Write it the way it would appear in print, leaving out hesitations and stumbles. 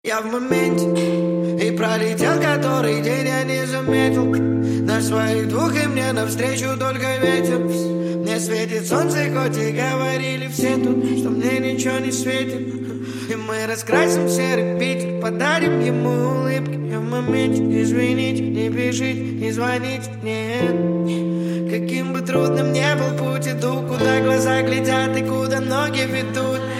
Я в моменте, и пролетел который день, я не заметил. На своих двух и мне навстречу только ветер. Мне светит солнце, хоть и говорили все тут, что мне ничего не светит. И мы раскрасим серый Питер, подарим ему улыбки. Я в моменте, извините, не пишите, не звоните, нет. Каким бы трудным ни был путь, иду, куда глаза глядят и куда ноги ведут.